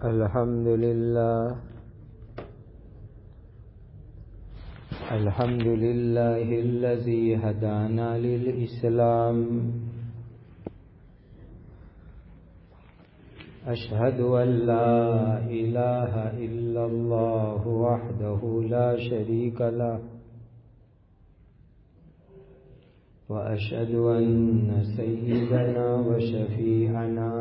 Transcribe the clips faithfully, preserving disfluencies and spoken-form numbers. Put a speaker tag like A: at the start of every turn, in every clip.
A: الحمد لله الحمد لله الذي هدانا للإسلام أشهد أن لا إله إلا الله وحده لا شريك له وأشهد أن سيدنا وشفيعنا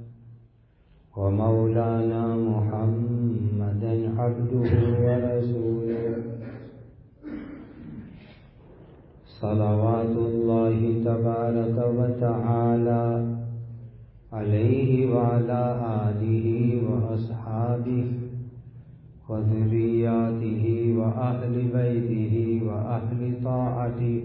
A: ومولانا محمدا عبده ورسوله صلوات الله تبارك وتعالى عليه وعلى آله وأصحابه وذرياته وأهل بيته وأهل طاعته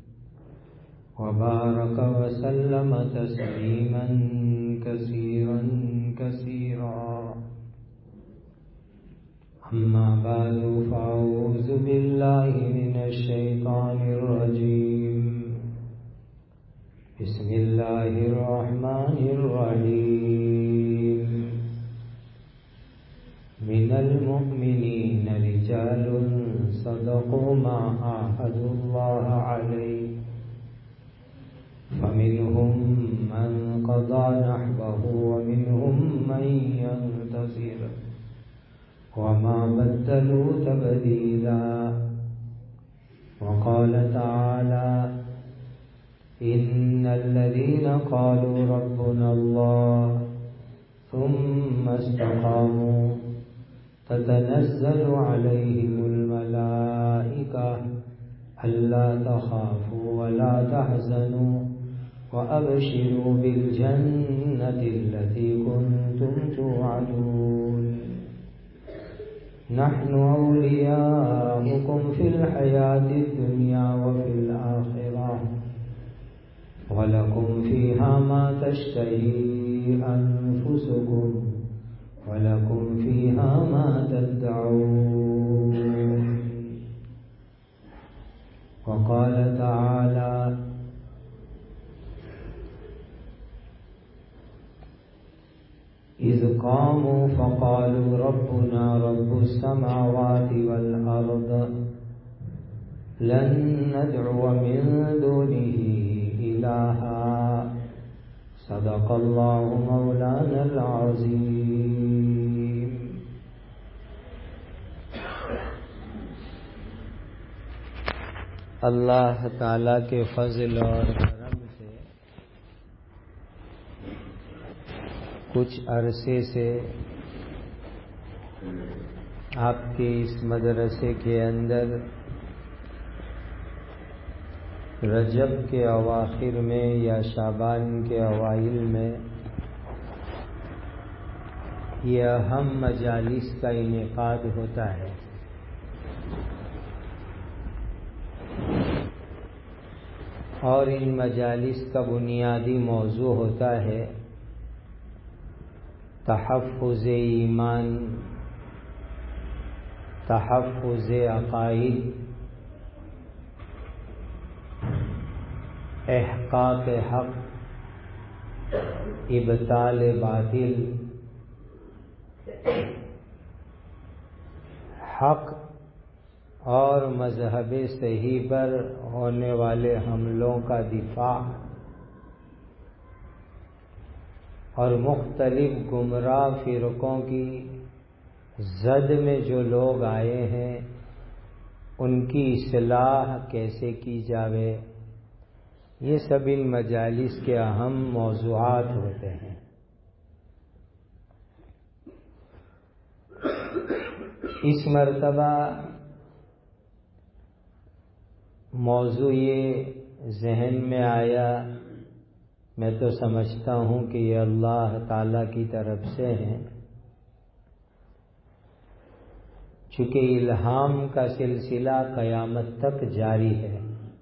A: وبارك وسلم تسليما كثيرا كثيرا. أما بعد فأعوذ بالله من الشيطان الرجيم. بسم الله الرحمن الرحيم. من المؤمنين رجال صدقوا ما عاهدوا الله عليه فمنهم من قضى نحبه ومنهم من ينتظر وما بدلوا تبديلا. وقال تعالى إن الذين قالوا ربنا الله ثم استقاموا تتنزل عليهم الملائكة ألا تخافوا ولا تحزنوا وأبشروا بالجنة التي كنتم توعدون نحن أولياؤكم في الحياة الدنيا وفي الآخرة ولكم فيها ما تشتهي أنفسكم ولكم فيها ما تدعون. وقال تعالى إذ قاموا فقالوا ربنا رب السماوات والأرض لن ندعو من دونه إلها صدق الله مولانا العظيم. اللہ تعالیٰ کے فضل اور کرم سے کچھ عرصے سے آپ کے اس مدرسے کے اندر رجب کے اواخر میں یا شعبان کے اوائل میں یہ اہم مجالس کا انعقاد ہوتا ہے. اور ان مجالس کا بنیادی موضوع ہوتا ہے تحفظ ایمان، تحفظ عقائد، احقاق حق، ابطال باطل، حق اور مذہب صحیح پر ہونے والے حملوں کا دفاع اور مختلف گمراہ فرقوں کی زد میں جو لوگ آئے ہیں ان کی اصلاح کیسے کی جاوے، یہ سب ان مجالس کے اہم موضوعات ہوتے ہیں. اس مرتبہ موضوع یہ ذہن میں آیا، میں تو سمجھتا ہوں کہ یہ اللہ تعالیٰ کی طرف سے ہیں، چونکہ الہام کا سلسلہ قیامت تک جاری ہے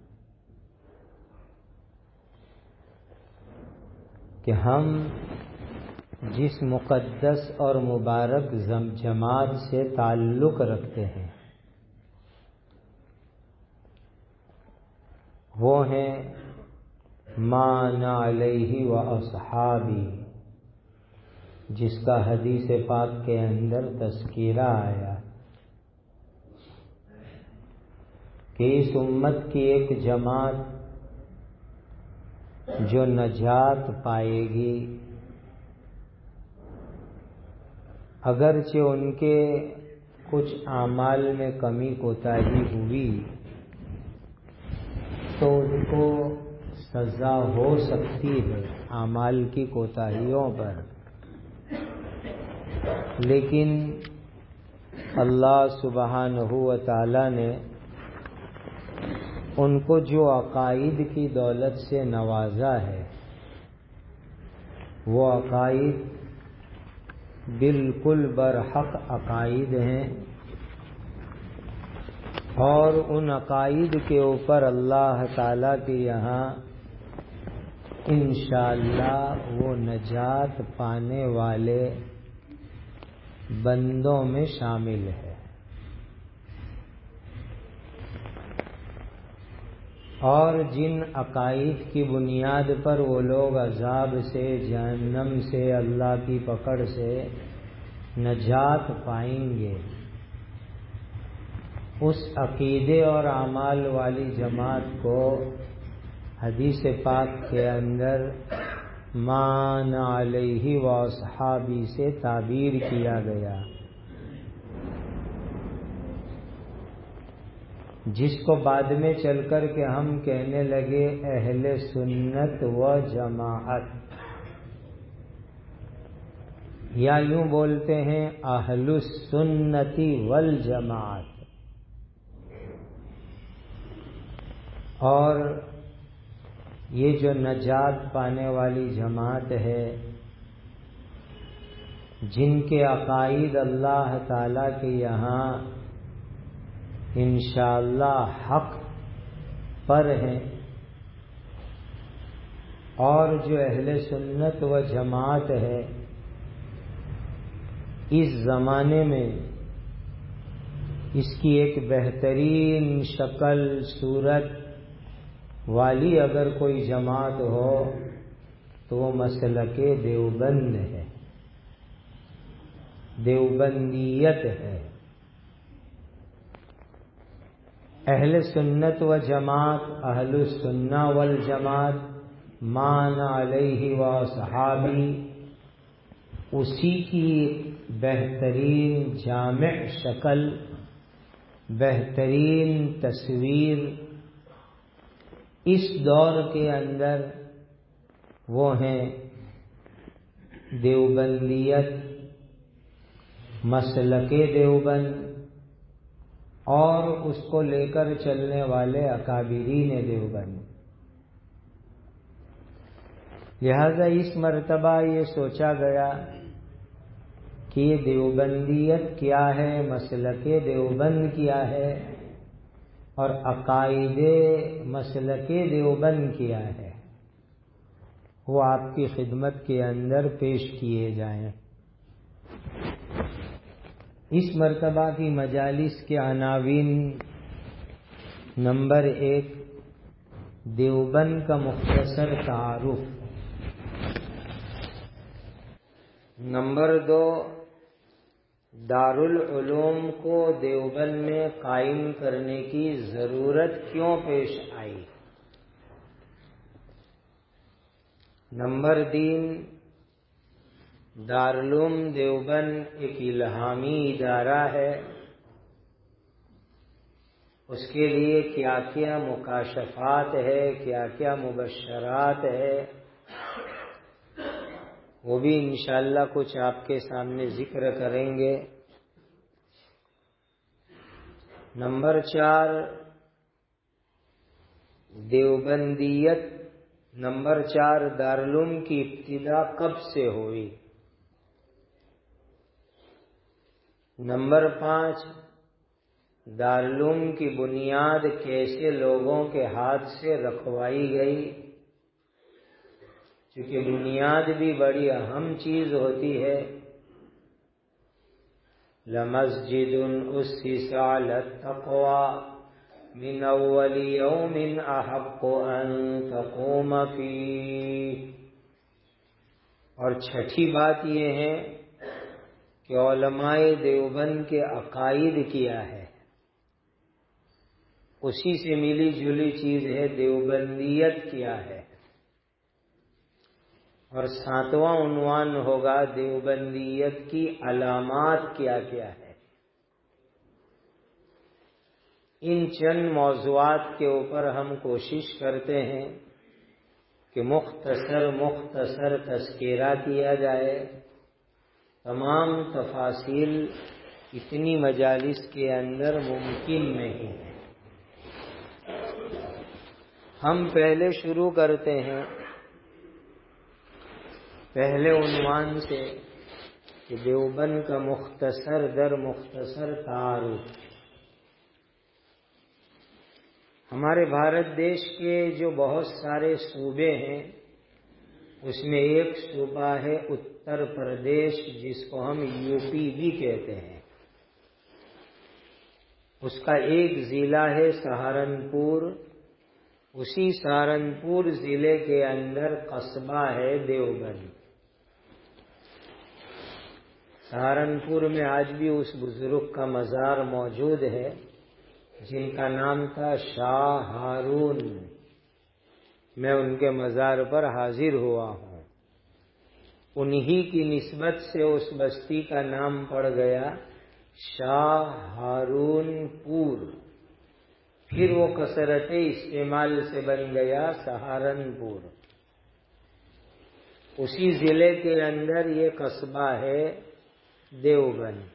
A: کہ ہم جس مقدس اور مبارک جماعت سے تعلق رکھتے ہیں وہ ہیں ما انا علیہ و اصحابی، جس کا حدیث پاک کے اندر تذکرہ آیا کہ اس امت کی ایک جماعت جو نجات پائے گی، اگرچہ ان کے کچھ اعمال میں کمی کوتاہی ہوئی تو ان کو سزا ہو سکتی ہے اعمال کی کوتاہیوں پر، لیکن اللہ سبحانہ و تعالی نے ان کو جو عقائد کی دولت سے نوازا ہے، وہ عقائد بالکل برحق عقائد ہیں، اور ان عقائد کے اوپر اللہ تعالی کے یہاں انشاءاللہ وہ نجات پانے والے بندوں میں شامل ہے۔ اور جن عقائد کی بنیاد پر وہ لوگ عذاب سے، جہنم سے، اللہ کی پکڑ سے نجات پائیں گے، اس عقیدے اور اعمال والی جماعت کو حدیث پاک کے اندر مان علیہ واصحابی سے تعبیر کیا گیا، جس کو بعد میں چل کر کے ہم کہنے لگے اہل سنت و جماعت، یا یوں بولتے ہیں اہل السنت والجماعت۔ اور یہ جو نجات پانے والی جماعت ہے، جن کے عقائد اللہ تعالی کے یہاں انشاءاللہ حق پر ہیں، اور جو اہل سنت و جماعت ہے، اس زمانے میں اس کی ایک بہترین شکل صورت والی اگر کوئی جماعت ہو تو وہ مسلک دیوبند ہے، دیوبندیت ہے۔ اہل سنت و جماعت، اہل السنہ والجماعت، مان علیہ واصحابی، اسی کی بہترین جامع شکل، بہترین تصویر اس دور کے اندر وہ ہیں دیوبندیت، مسلک دیوبند، اور اس کو لے کر چلنے والے اکابرین دیوبند۔ لہذا اس مرتبہ یہ سوچا گیا کہ یہ دیوبندیت کیا ہے، مسلک دیوبند کیا ہے، اور عقائد مسلک دیوبند کیا ہے، وہ آپ کی خدمت کے اندر پیش کیے جائیں۔ اس مرتبہ کی مجالس کے عناوین: نمبر ایک، دیوبند کا مختصر تعارف، نمبر دو، دارالعلوم کو دیوبند میں قائم کرنے کی ضرورت کیوں پیش آئی، نمبر تین، دارالعلوم دیوبند ایک الہامی ادارہ ہے، اس کے لیے کیا کیا مکاشفات ہے، کیا کیا مبشرات ہے، وہ بھی انشاءاللہ کچھ آپ کے سامنے ذکر کریں گے۔ نمبر چار، دیوبندیت، نمبر چار، دارالعلوم کی ابتدا کب سے ہوئی، نمبر پانچ، دارالعلوم کی بنیاد کیسے لوگوں کے ہاتھ سے رکھوائی گئی، چونکہ بنیاد بھی بڑی اہم چیز ہوتی ہے۔ لَمَسْجِدٌ أُسِّسَ عَلَى التَّقْوَى مِنْ أَوَّلِ يَوْمٍ أَحَقُّ أَن تَقُومَ فِيهِ، اور چھٹی بات یہ ہے کہ علماء دیوبند کے عقائد کیا ہے، اسی سے ملی جلی چیز ہے دیوبندیت کیا ہے، اور ساتواں عنوان ہوگا دیوبندیت کی علامات کیا کیا ہے۔ ان چند موضوعات کے اوپر ہم کوشش کرتے ہیں کہ مختصر مختصر تذکرہ کیا جائے۔ تمام تفاصیل اتنی مجالس کے اندر ممکن نہیں ہے۔ ہم پہلے شروع کرتے ہیں پہلے عنوان سے کہ دیوبند کا مختصر در مختصر تعارف۔ ہمارے بھارت دیش کے جو بہت سارے صوبے ہیں اس میں ایک صوبہ ہے اتر پردیش، جس کو ہم یو پی بھی کہتے ہیں۔ اس کا ایک ضلع ہے سہارنپور، اسی سہارنپور ضلع کے اندر قصبہ ہے دیوبند۔ سہارنپور میں آج بھی اس بزرگ کا مزار موجود ہے جن کا نام تھا شاہ ہارون۔ میں ان کے مزار پر حاضر ہوا ہوں۔ انہی کی نسبت سے اس بستی کا نام پڑ گیا شاہ ہارون پور، پھر وہ کثرت استعمال سے بن گیا سہارنپور۔ اسی ضلع کے اندر یہ قصبہ ہے دیوبند۔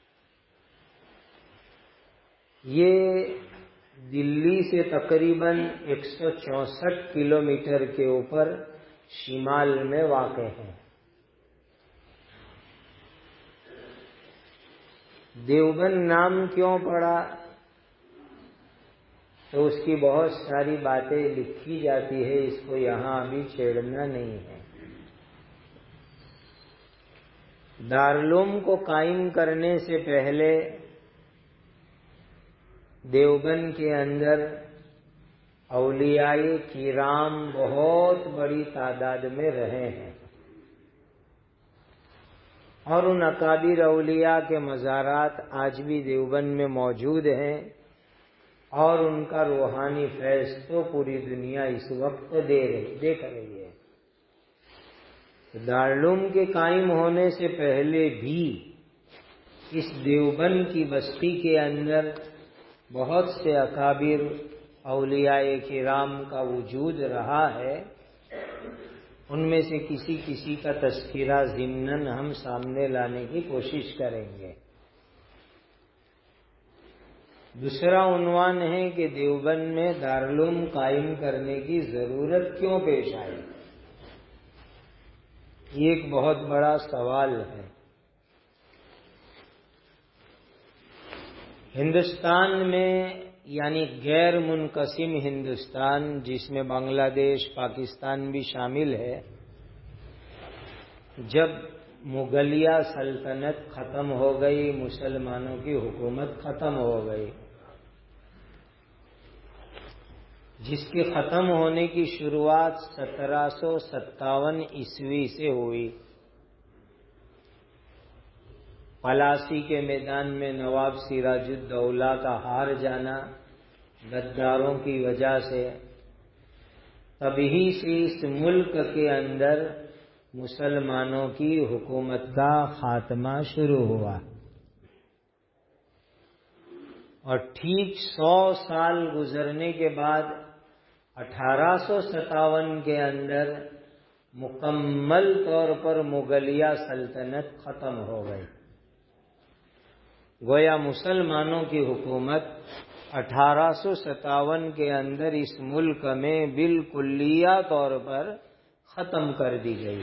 A: یہ دلی سے تقریباً ایک سو چونسٹھ کلومیٹر کے اوپر شمال میں واقع ہے۔ دیوبند نام کیوں پڑا تو اس کی بہت ساری باتیں لکھی جاتی ہے، اس کو یہاں ابھی چھیڑنا نہیں ہے۔ دارالعلوم کو قائم کرنے سے پہلے دیوبند کے اندر اولیاء کرام بہت بڑی تعداد میں رہے ہیں، اور ان اکابر اولیاء کے مزارات آج بھی دیوبند میں موجود ہیں، اور ان کا روحانی فیض تو پوری دنیا اس وقت دے رہی دیکھ رہی ہے۔ دارالعلوم کے قائم ہونے سے پہلے بھی اس دیوبند کی بستی کے اندر بہت سے اکابر اولیاء کرام کا وجود رہا ہے۔ ان میں سے کسی کسی کا تذکرہ ضمناً ہم سامنے لانے کی کوشش کریں گے۔ دوسرا عنوان ہے کہ دیوبند میں دارالعلوم قائم کرنے کی ضرورت کیوں پیش آئی؟ یہ ایک بہت بڑا سوال ہے۔ ہندوستان میں یعنی غیر منقسم ہندوستان، جس میں بنگلہ دیش پاکستان بھی شامل ہے، جب مغلیہ سلطنت ختم ہو گئی، مسلمانوں کی حکومت ختم ہو گئی، جس کے ختم ہونے کی شروعات سترہ سو ستاون عیسوی سے ہوئی۔ پلاسی کے میدان میں نواب سراج الدولہ کا ہار جانا غداروں کی وجہ سے، تبھی سے اس ملک کے اندر مسلمانوں کی حکومت کا خاتمہ شروع ہوا، اور ٹھیک سو سال گزرنے کے بعد اٹھارہ سو ستاون کے اندر مکمل طور پر مغلیہ سلطنت ختم ہو گئی۔ گویا مسلمانوں کی حکومت اٹھارہ سو ستاون کے اندر اس ملک میں بالکلیہ طور پر ختم کر دی گئی،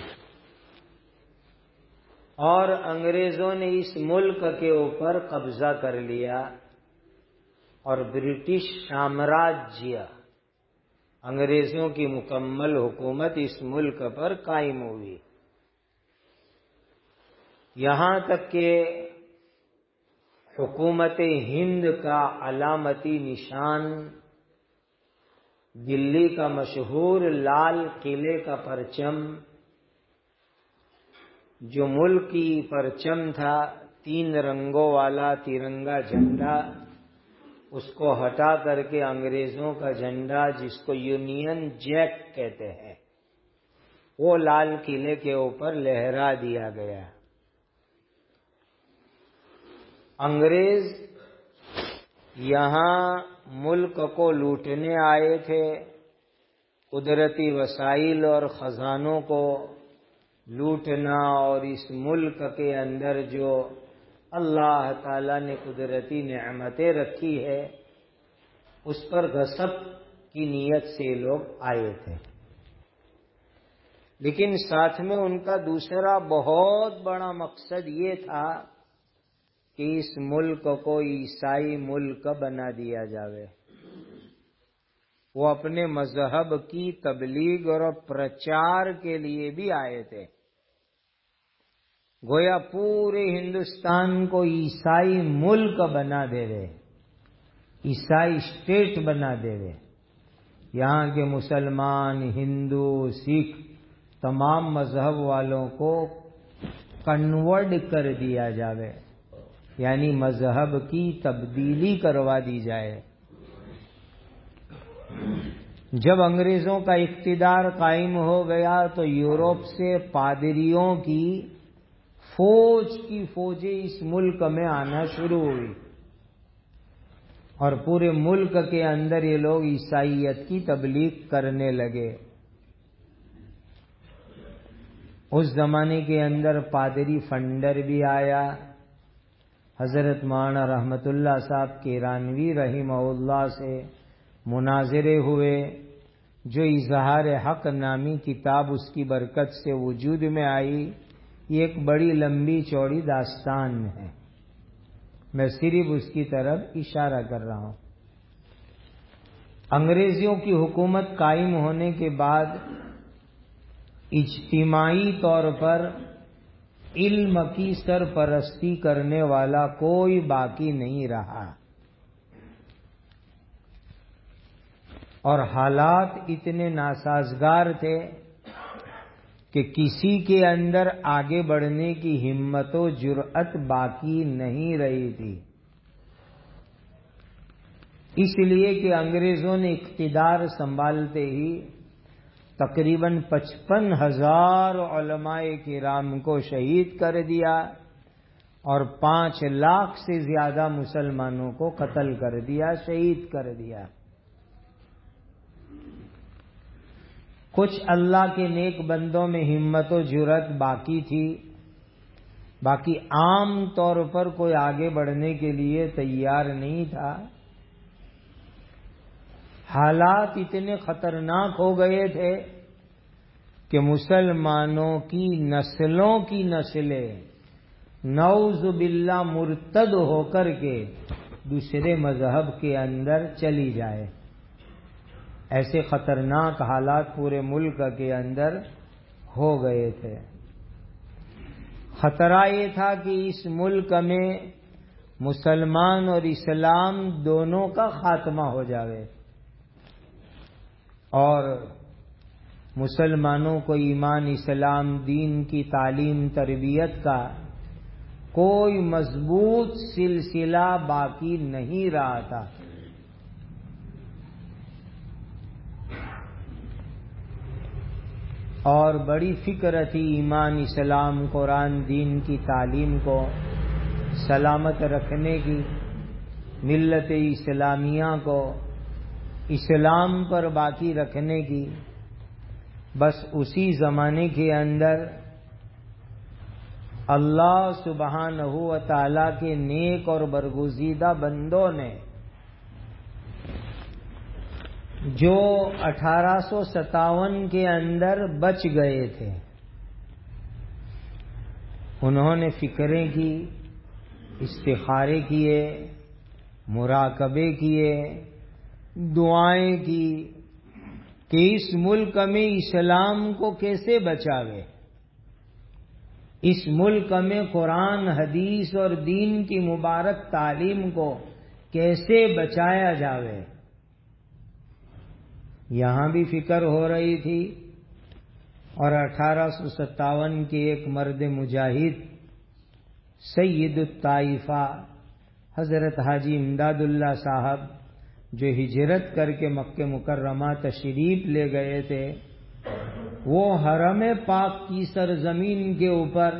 A: اور انگریزوں نے اس ملک کے اوپر قبضہ کر لیا، اور برٹش سامراجیہ انگریزوں کی مکمل حکومت اس ملک پر قائم ہوئی، یہاں تک کہ حکومت ہند کا علامتی نشان دلی کا مشہور لال قلعے کا پرچم جو ملک کی پرچم تھا، تین رنگوں والا ترنگا جھنڈا، اس کو ہٹا کر کے انگریزوں کا جھنڈا جس کو یونین جیک کہتے ہیں وہ لال قلعے کے اوپر لہرا دیا گیا۔ انگریز یہاں ملک کو لوٹنے آئے تھے، قدرتی وسائل اور خزانوں کو لوٹنا، اور اس ملک کے اندر جو اللہ تعالی نے قدرتی نعمتیں رکھی ہے اس پر غصب کی نیت سے لوگ آئے تھے۔ لیکن ساتھ میں ان کا دوسرا بہت بڑا مقصد یہ تھا کہ اس ملک کو عیسائی ملک بنا دیا جاوے۔ وہ اپنے مذہب کی تبلیغ اور پرچار کے لیے بھی آئے تھے۔ گویا پورے ہندوستان کو عیسائی ملک بنا دے رہے، عیسائی اسٹیٹ بنا دے رہے، یہاں کے مسلمان، ہندو، سکھ تمام مذہب والوں کو کنورٹ کر دیا جاوے، یعنی مذہب کی تبدیلی کروا دی جائے۔ جب انگریزوں کا اقتدار قائم ہو گیا تو یورپ سے پادریوں کی فوج کی فوجیں اس ملک میں آنا شروع ہوئی، اور پورے ملک کے اندر یہ لوگ عیسائیت کی تبلیغ کرنے لگے۔ اس زمانے کے اندر پادری فنڈر بھی آیا، حضرت مولانا رحمت اللہ صاحب کیرانوی رحمہ اللہ سے مناظرے ہوئے، جو اظہار حق نامی کتاب اس کی برکت سے وجود میں آئی۔ یہ ایک بڑی لمبی چوڑی داستان ہے، میں صرف اس کی طرف اشارہ کر رہا ہوں۔ انگریزوں کی حکومت قائم ہونے کے بعد اجتماعی طور پر علم کی سرپرستی کرنے والا کوئی باقی نہیں رہا، اور حالات اتنے ناسازگار تھے کہ کسی کے اندر آگے بڑھنے کی ہمت و جرأت باقی نہیں رہی تھی۔ اس لیے کہ انگریزوں نے اقتدار سنبھالتے ہی تقریباً پچپن ہزار علماء کرام کو شہید کر دیا اور پانچ لاکھ سے زیادہ مسلمانوں کو قتل کر دیا، شہید کر دیا۔ کچھ اللہ کے نیک بندوں میں ہمت و جرأت باقی تھی، باقی عام طور پر کوئی آگے بڑھنے کے لیے تیار نہیں تھا۔ حالات اتنے خطرناک ہو گئے تھے کہ مسلمانوں کی نسلوں کی نسلیں نعوذ باللہ مرتد ہو کر کے دوسرے مذہب کے اندر چلی جائے۔ ایسے خطرناک حالات پورے ملک کے اندر ہو گئے تھے۔ خطرہ یہ تھا کہ اس ملک میں مسلمان اور اسلام دونوں کا خاتمہ ہو جاوے، اور مسلمانوں کو ایمان، اسلام، دین کی تعلیم تربیت کا کوئی مضبوط سلسلہ باقی نہیں رہا تھا۔ اور بڑی فکر تھی ایمان، اسلام، قرآن، دین کی تعلیم کو سلامت رکھنے کی، ملت اسلامیہ کو اسلام پر باقی رکھنے کی۔ بس اسی زمانے کے اندر اللہ سبحانہ و تعالی کے نیک اور برگزیدہ بندوں نے جو اٹھارہ سو ستاون کے اندر بچ گئے تھے، انہوں نے فکریں کی، استخارے کیے، مراقبے کیے، دعائیں کی کہ اس ملک میں اسلام کو کیسے بچاوے، اس ملک میں قرآن، حدیث اور دین کی مبارک تعلیم کو کیسے بچایا جاوے۔ یہاں بھی فکر ہو رہی تھی، اور اٹھارہ سو ستاون کے ایک مرد مجاہد سید الطائفہ حضرت حاجی امداد اللہ صاحب جو ہجرت کر کے مکہ مکرمہ تشریف لے گئے تھے، وہ حرم پاک کی سرزمین کے اوپر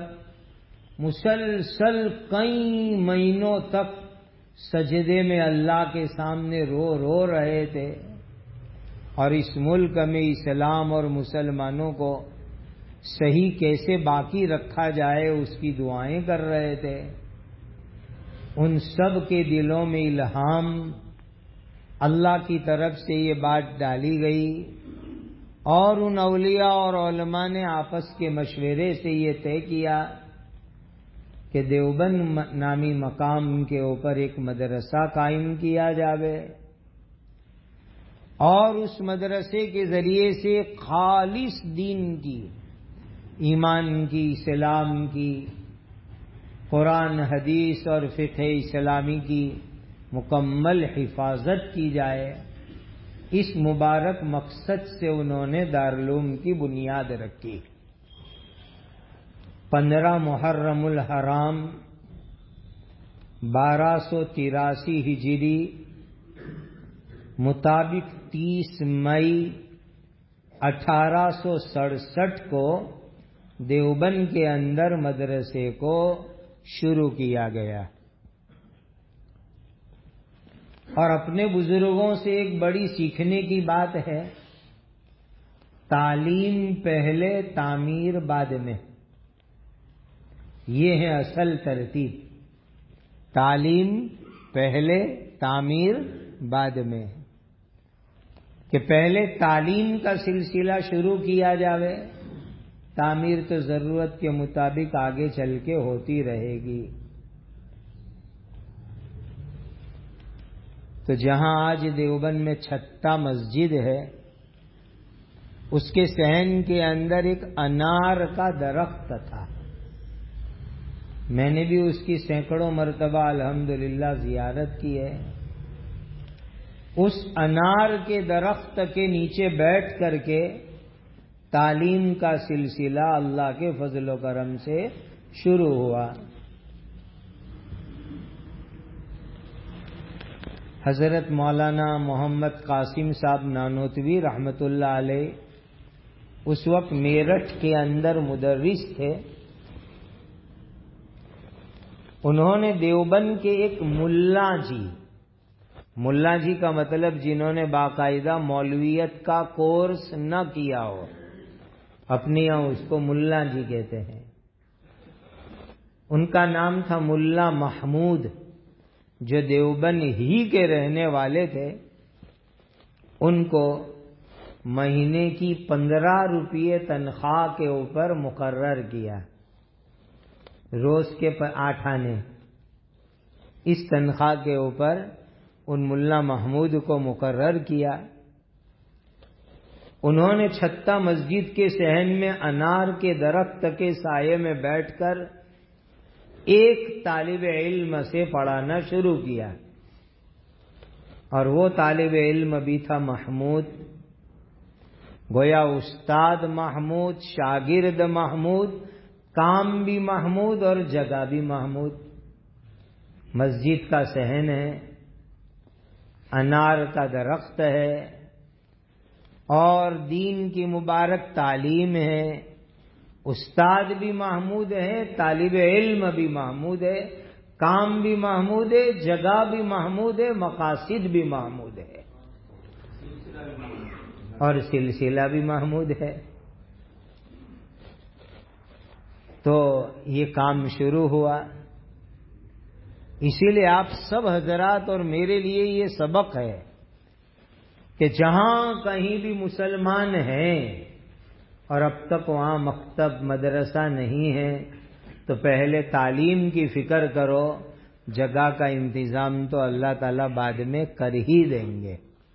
A: مسلسل کئی مہینوں تک سجدے میں اللہ کے سامنے رو رو رہے تھے، اور اس ملک میں اسلام اور مسلمانوں کو صحیح کیسے باقی رکھا جائے اس کی دعائیں کر رہے تھے۔ ان سب کے دلوں میں الہام اللہ کی طرف سے یہ بات ڈالی گئی، اور ان اولیاء اور علماء نے آپس کے مشورے سے یہ طے کیا کہ دیوبند نامی مقام کے اوپر ایک مدرسہ قائم کیا جاوے، اور اس مدرسے کے ذریعے سے خالص دین کی، ایمان کی، اسلام کی، قرآن حدیث اور فقہ اسلامی کی مکمل حفاظت کی جائے۔ اس مبارک مقصد سے انہوں نے دارالعلوم کی بنیاد رکھی۔ پندرہ محرم الحرام بارہ سو تراسی ہجری مطابق تیس مئی اٹھارہ سو سڑسٹھ کو دیوبند کے اندر مدرسے کو شروع کیا گیا، اور اپنے بزرگوں سے ایک بڑی سیکھنے کی بات ہے، تعلیم پہلے تعمیر بعد میں۔ یہ ہے اصل ترتیب، تعلیم پہلے تعمیر بعد میں، کہ پہلے تعلیم کا سلسلہ شروع کیا جاوے، تعمیر تو ضرورت کے مطابق آگے چل کے ہوتی رہے گی۔ تو جہاں آج دیوبند میں چھتا مسجد ہے، اس کے صحن کے اندر ایک انار کا درخت تھا، میں نے بھی اس کی سینکڑوں مرتبہ الحمدللہ زیارت کی ہے۔ اس انار کے درخت کے نیچے بیٹھ کر کے تعلیم کا سلسلہ اللہ کے فضل و کرم سے شروع ہوا۔ حضرت مولانا محمد قاسم صاحب نانوتوی رحمت اللہ علیہ اس وقت میرٹھ کے اندر مدرس تھے۔ انہوں نے دیوبند کے ایک ملا جی، ملا جی کا مطلب جنہوں نے باقاعدہ مولویت کا کورس نہ کیا ہو، اپنے یہاں اس کو ملا جی کہتے ہیں، ان کا نام تھا ملا محمود، جو دیوبند ہی کے رہنے والے تھے۔ ان کو مہینے کی پندرہ روپے تنخواہ کے اوپر مقرر کیا، روز کے آٹھ آنے، اس تنخواہ کے اوپر ان ملا محمود کو مقرر کیا۔ انہوں نے چھتا مسجد کے صحن میں انار کے درخت کے سائے میں بیٹھ کر ایک طالب علم سے پڑھانا شروع کیا، اور وہ طالب علم بھی تھا محمود، گویا استاد محمود، شاگرد محمود، کام بھی محمود اور جگہ بھی محمود۔ مسجد کا صحن ہے، انار کا درخت ہے، اور دین کی مبارک تعلیم ہے، استاد بھی محمود ہے، طالب علم بھی محمود ہے، کام بھی محمود ہے، جگہ بھی محمود ہے، مقاصد بھی محمود ہے، اور سلسلہ بھی محمود ہے۔ تو یہ کام شروع ہوا۔ اسی لیے آپ سب حضرات اور میرے لیے یہ سبق ہے کہ جہاں کہیں بھی مسلمان ہیں اور اب تک وہاں مکتب مدرسہ نہیں ہے، تو پہلے تعلیم کی فکر کرو، جگہ کا انتظام تو اللہ تعالیٰ بعد میں کر ہی دیں گے۔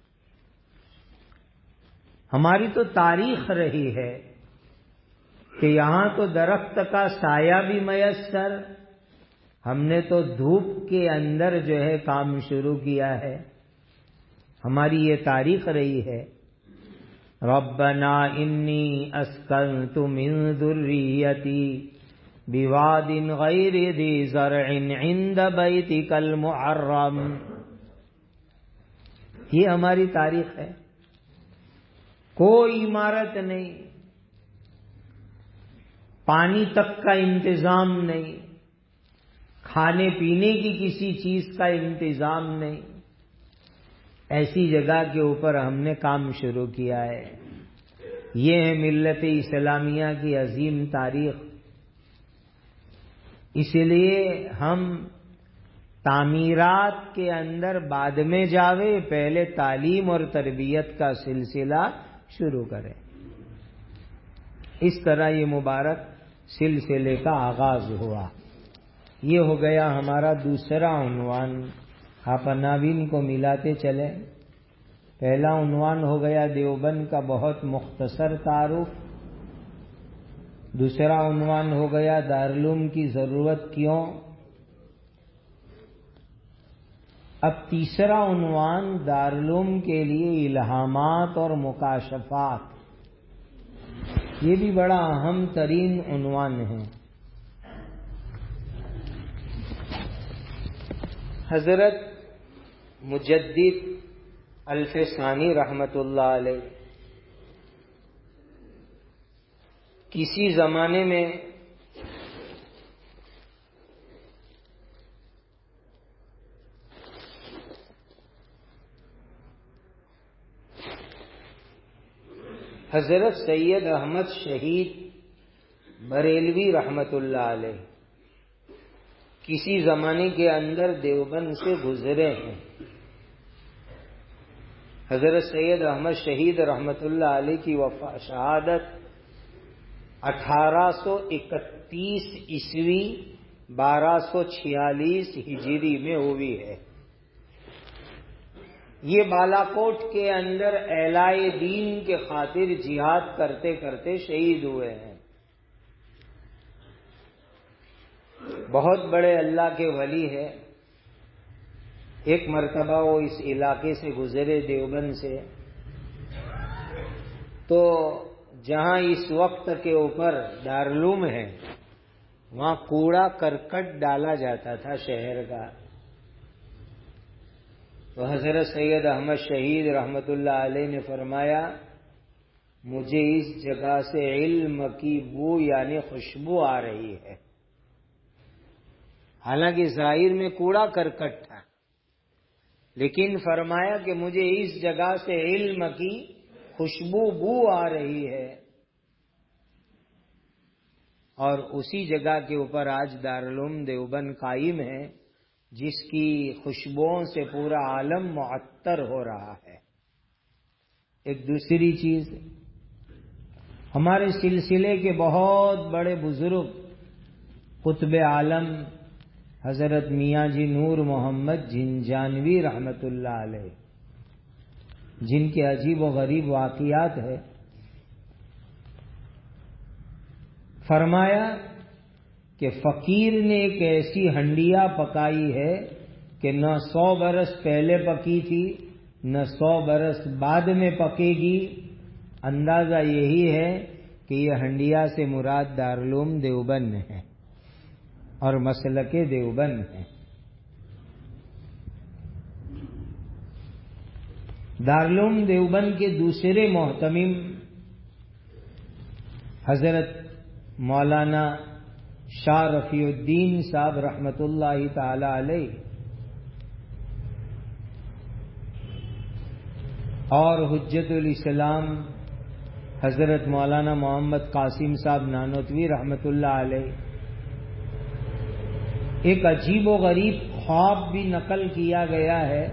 A: ہماری تو تاریخ رہی ہے کہ یہاں تو درخت کا سایہ بھی میسر، ہم نے تو دھوپ کے اندر جو ہے کام شروع کیا ہے، ہماری یہ تاریخ رہی ہے۔ ربنا انی اسکنت من ذریتی بواد غیر ذی زرع عند بیتک المحرم. یہ ہماری تاریخ ہے. کوئی عمارت نہیں، پانی تک کا انتظام نہیں، کھانے پینے کی کسی چیز کا انتظام نہیں. ایسی جگہ کے اوپر ہم نے کام شروع کیا ہے. یہ ہے ملت اسلامیہ کی عظیم تاریخ. اس لیے ہم تعمیرات کے اندر بعد میں جاوے، پہلے تعلیم اور تربیت کا سلسلہ شروع کریں. اس طرح یہ مبارک سلسلے کا آغاز ہوا. یہ ہو گیا ہمارا دوسرا عنوان. آپ عناوین کو ملاتے چلیں. پہلا عنوان ہو گیا دیوبند کا بہت مختصر تعارف. دوسرا عنوان ہو گیا دارالعلوم کی ضرورت کیوں. اب تیسرا عنوان دارالعلوم کے لیے الہامات اور مکاشفات. یہ بھی بڑا اہم ترین عنوان ہے. حضرت مجدد الف ثانی رحمت اللہ علیہ کسی زمانے میں حضرت سید احمد شہید بریلوی رحمت اللہ علیہ کسی زمانے کے اندر دیوبند سے گزرے ہیں. حضرت سید احمد شہید رحمت اللہ علیہ کی وفات شہادت اٹھارہ سو اکتیس عیسوی بارہ سو چھیالیس ہجری میں ہوئی ہے. یہ بالاکوٹ کے اندر اعلاء دین کے خاطر جہاد کرتے کرتے شہید ہوئے ہیں. بہت بڑے اللہ کے ولی ہے. ایک مرتبہ وہ اس علاقے سے گزرے دیوبند سے، تو جہاں اس وقت کے اوپر دارالعلوم ہے وہاں کوڑا کرکٹ ڈالا جاتا تھا شہر کا. تو حضرت سید احمد شہید رحمت اللہ علیہ نے فرمایا مجھے اس جگہ سے علم کی بو یعنی خوشبو آ رہی ہے. حالانکہ ظاہر میں کوڑا کرکٹ تھا، لیکن فرمایا کہ مجھے اس جگہ سے علم کی خوشبو بو آ رہی ہے. اور اسی جگہ کے اوپر آج دارالعلوم دیوبند قائم ہے، جس کی خوشبوؤں سے پورا عالم معطر ہو رہا ہے. ایک دوسری چیز، ہمارے سلسلے کے بہت بڑے بزرگ قطب عالم حضرت میاں جی نور محمد جنجانوی رحمت اللہ علیہ، جن کے عجیب و غریب واقعات ہے، فرمایا کہ فقیر نے ایک ایسی ہنڈیا پکائی ہے کہ نہ سو برس پہلے پکی تھی نہ سو برس بعد میں پکے گی. اندازہ یہی ہے کہ یہ ہنڈیا سے مراد دارالعلوم دیوبند ہے اور مسلک دیوبند ہے. دارالعلوم دیوبند کے دوسرے محتمم حضرت مولانا شاہ رفیع الدین صاحب رحمت اللہ تعالی علیہ اور حجت الاسلام حضرت مولانا محمد قاسم صاحب نانوتوی رحمت اللہ علیہ ایک عجیب و غریب خواب بھی نقل کیا گیا ہے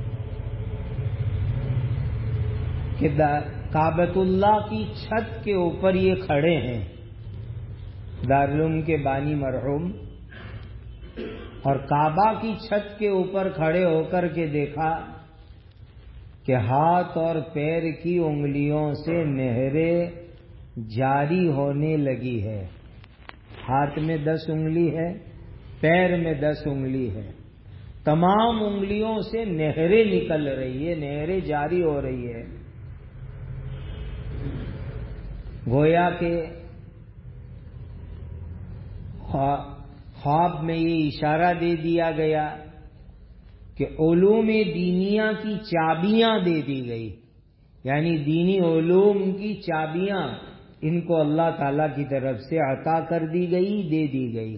A: کہ کعبۃ اللہ کی چھت کے اوپر یہ کھڑے ہیں، دارالعلوم کے بانی مرحوم، اور کعبہ کی چھت کے اوپر کھڑے ہو کر کے دیکھا کہ ہاتھ اور پیر کی انگلیوں سے نہریں جاری ہونے لگی ہے. ہاتھ میں دس انگلی ہے، پیر میں دس انگلی ہے، تمام انگلیوں سے نہریں نکل رہی ہے، نہریں جاری ہو رہی ہے. گویا کہ خواب میں یہ اشارہ دے دیا گیا کہ علوم دینیہ کی چابیاں دے دی گئی، یعنی دینی علوم کی چابیاں ان کو اللہ تعالی کی طرف سے عطا کر دی گئی، دے دی گئی۔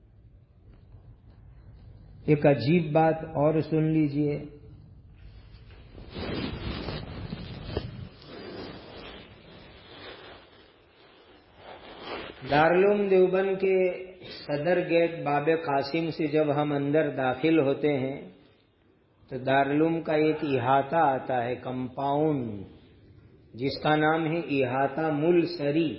A: ایک عجیب بات اور سن لیجئے، دارالعلوم دیوبند کے صدر گیٹ باب قاسم سے جب ہم اندر داخل ہوتے ہیں تو دارالعلوم کا ایک احاطہ آتا ہے، کمپاؤنڈ، جس کا نام ہے احاطہ مل سری،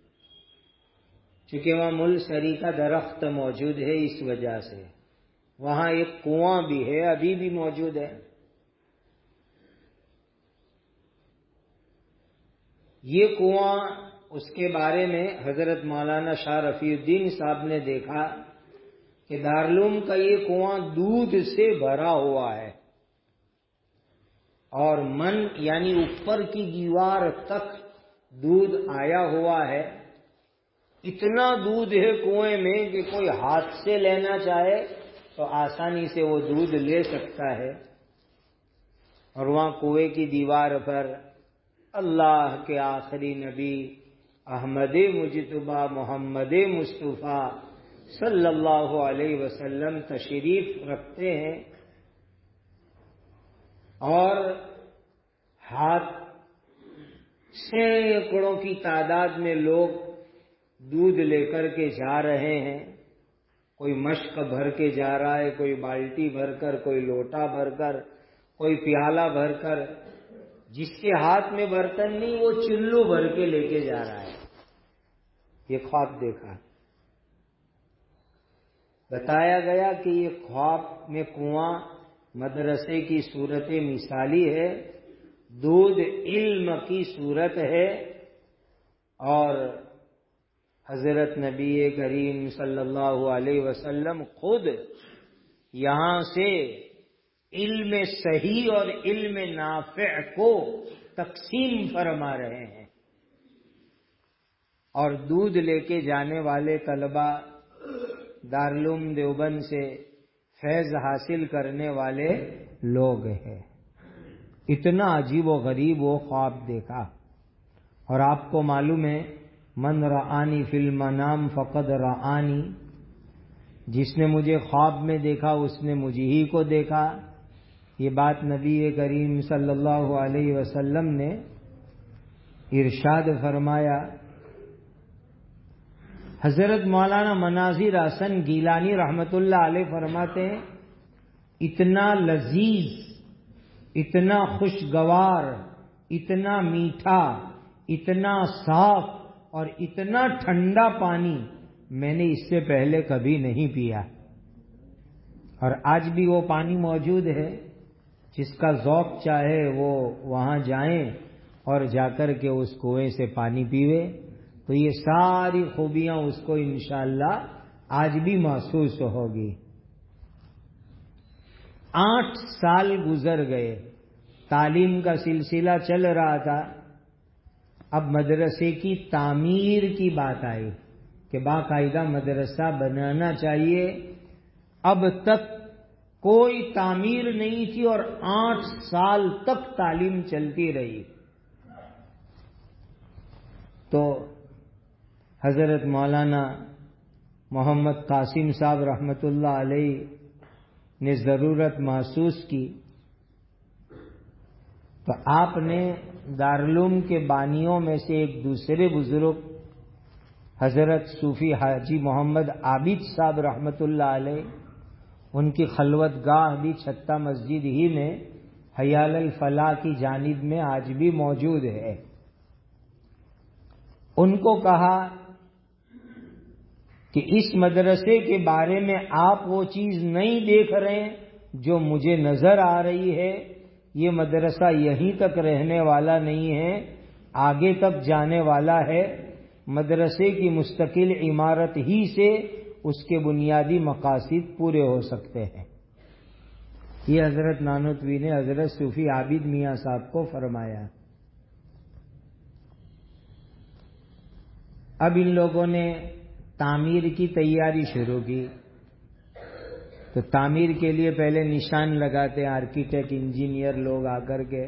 A: چونکہ وہاں مل سری کا درخت موجود ہے، اس وجہ سے وہاں ایک کنواں بھی ہے، ابھی بھی موجود ہے۔ یہ کنواں، اس کے بارے میں حضرت مولانا شاہ رفیع الدین صاحب نے دیکھا کہ دارالعلوم کا یہ کنواں دودھ سے بھرا ہوا ہے، اور من یعنی اوپر کی دیوار تک دودھ آیا ہوا ہے۔ اتنا دودھ ہے کنویں میں کہ کوئی ہاتھ سے لینا چاہے تو آسانی سے وہ دودھ لے سکتا ہے، اور وہاں کنویں کی دیوار پر اللہ کے آخری نبی احمد مجتبیٰ محمد مصطفیٰ صلی اللہ علیہ وسلم تشریف رکھتے ہیں، اور ہاتھ سینکڑوں کی تعداد میں لوگ دودھ لے کر کے جا رہے ہیں، کوئی مشق بھر کے جا رہا ہے، کوئی بالٹی بھر کر، کوئی لوٹا بھر کر، کوئی پیالہ بھر کر، جس کے ہاتھ میں برتن نہیں وہ چلو بھر کے لے کے جا رہا ہے۔ یہ خواب دیکھا، بتایا گیا کہ یہ خواب میں کنواں مدرسے کی صورت مثالی ہے، دودھ علم کی صورت ہے، اور حضرت نبی کریم صلی اللہ علیہ وسلم خود یہاں سے علم صحیح اور علم نافع کو تقسیم فرما رہے ہیں، اور دودھ لے کے جانے والے طلباء دارالعلوم دیوبند سے فیض حاصل کرنے والے لوگ ہیں۔ اتنا عجیب و غریب وہ خواب دیکھا، اور آپ کو معلوم ہے من رآنی فی المنام فقد رآنی، جس نے مجھے خواب میں دیکھا اس نے مجھے ہی کو دیکھا۔ یہ بات نبی کریم صلی اللہ علیہ وسلم نے ارشاد فرمایا۔ حضرت مولانا مناظر حسن گیلانی رحمت اللہ علیہ فرماتے ہیں، اتنا لذیذ، اتنا خوشگوار، اتنا میٹھا، اتنا صاف اور اتنا ٹھنڈا پانی میں نے اس سے پہلے کبھی نہیں پیا، اور آج بھی وہ پانی موجود ہے۔ جس کا ذوق چاہے وہ وہاں جائیں اور جا کر کے اس کنویں سے پانی پیوے، تو یہ ساری خوبیاں اس کو انشاءاللہ آج بھی محسوس ہوگی۔ آٹھ سال گزر گئے، تعلیم کا سلسلہ چل رہا تھا، اب مدرسے کی تعمیر کی بات آئی کہ باقاعدہ مدرسہ بنانا چاہیے۔ اب تک کوئی تعمیر نہیں تھی اور آٹھ سال تک تعلیم چلتی رہی، تو حضرت مولانا محمد قاسم صاحب رحمت اللہ علیہ نے ضرورت محسوس کی، تو آپ نے دارالعلوم کے بانیوں میں سے ایک دوسرے بزرگ حضرت صوفی حاجی محمد عابد صاحب رحمت اللہ علیہ، ان کی خلوت گاہ بھی چھتہ مسجد ہی میں حیال الفلاح کی جانب میں آج بھی موجود ہے، ان کو کہا کہ اس مدرسے کے بارے میں آپ وہ چیز نہیں دیکھ رہے ہیں جو مجھے نظر آ رہی ہے، یہ مدرسہ یہیں تک رہنے والا نہیں ہے، آگے تک جانے والا ہے، مدرسے کی مستقل عمارت ہی سے اس کے بنیادی مقاصد پورے ہو سکتے ہیں۔ یہ حضرت نانوتوی نے حضرت صوفی عابد میاں صاحب کو فرمایا۔ اب ان لوگوں نے تعمیر کی تیاری شروع کی. تو تعمیر کے لیے پہلے نشان لگاتے آرکیٹیکٹ انجینئر لوگ آ کر کے.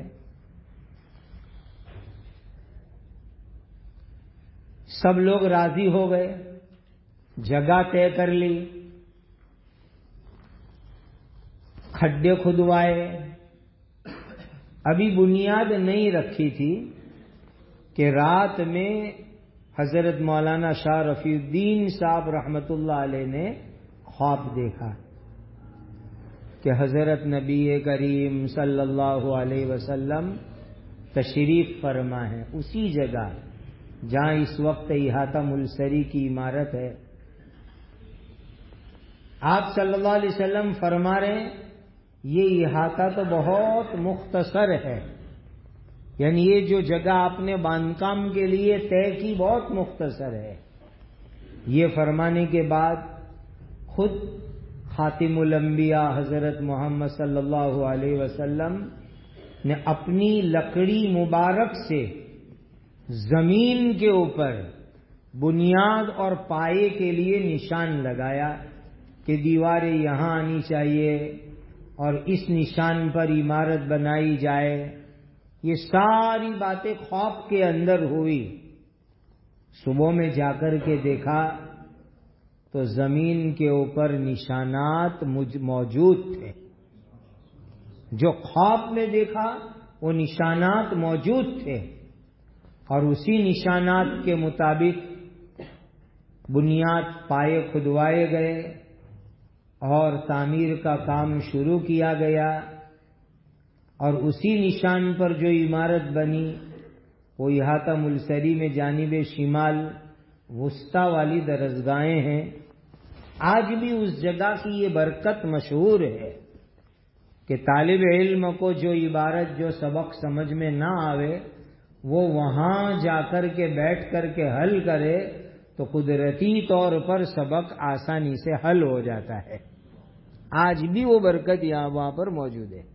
A: سب لوگ راضی ہو گئے, جگہ طے کر لی, کھڈے کھدوائے. ابھی بنیاد نہیں رکھی تھی کہ رات میں حضرت مولانا شاہ رفیع الدین صاحب رحمت اللہ علیہ نے خواب دیکھا کہ حضرت نبی کریم صلی اللہ علیہ وسلم تشریف فرما ہے اسی جگہ جہاں اس وقت احاطہ ملسری کی عمارت ہے. آپ صلی اللہ علیہ وسلم فرما رہے ہیں یہ احاطہ تو بہت مختصر ہے, یعنی یہ جو جگہ آپ نے باندھکام کے لیے طے کی بہت مختصر ہے. یہ فرمانے کے بعد خود خاتم الانبیاء حضرت محمد صلی اللہ علیہ وسلم نے اپنی لکڑی مبارک سے زمین کے اوپر بنیاد اور پائے کے لیے نشان لگایا کہ دیواریں یہاں آنی چاہیے اور اس نشان پر عمارت بنائی جائے. یہ ساری باتیں خواب کے اندر ہوئی. صبح میں جا کر کے دیکھا تو زمین کے اوپر نشانات موجود تھے. جو خواب میں دیکھا وہ نشانات موجود تھے اور اسی نشانات کے مطابق بنیاد پائے کھدوائے گئے اور تعمیر کا کام شروع کیا گیا. اور اسی نشان پر جو عمارت بنی وہ احاطہ ملسری میں جانب شمال وسطی والی درسگاہیں ہیں. آج بھی اس جگہ کی یہ برکت مشہور ہے کہ طالب علم کو جو عبارت جو سبق سمجھ میں نہ آوے وہ وہاں جا کر کے بیٹھ کر کے حل کرے تو قدرتی طور پر سبق آسانی سے حل ہو جاتا ہے. آج بھی وہ برکت یہاں وہاں پر موجود ہے.